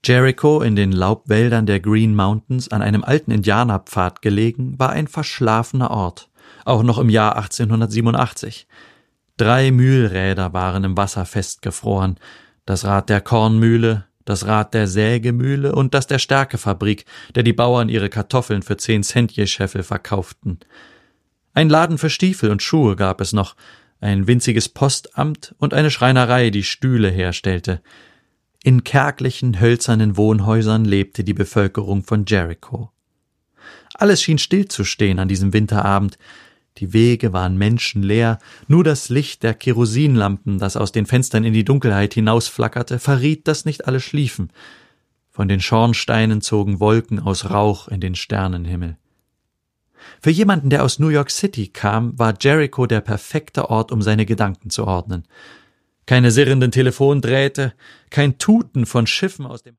Jericho, in den Laubwäldern der Green Mountains an einem alten Indianerpfad gelegen, war ein verschlafener Ort, auch noch im Jahr 1887. 3 Mühlräder waren im Wasser festgefroren, das Rad der Kornmühle, das Rad der Sägemühle und das der Stärkefabrik, der die Bauern ihre Kartoffeln für 10 Cent je Scheffel verkauften. Ein Laden für Stiefel und Schuhe gab es noch, ein winziges Postamt und eine Schreinerei, die Stühle herstellte. In kärglichen, hölzernen Wohnhäusern lebte die Bevölkerung von Jericho. Alles schien stillzustehen an diesem Winterabend. Die Wege waren menschenleer, nur das Licht der Kerosinlampen, das aus den Fenstern in die Dunkelheit hinausflackerte, verriet, dass nicht alle schliefen. Von den Schornsteinen zogen Wolken aus Rauch in den Sternenhimmel. Für jemanden, der aus New York City kam, war Jericho der perfekte Ort, um seine Gedanken zu ordnen. Keine sirrenden Telefondrähte, kein Tuten von Schiffen aus dem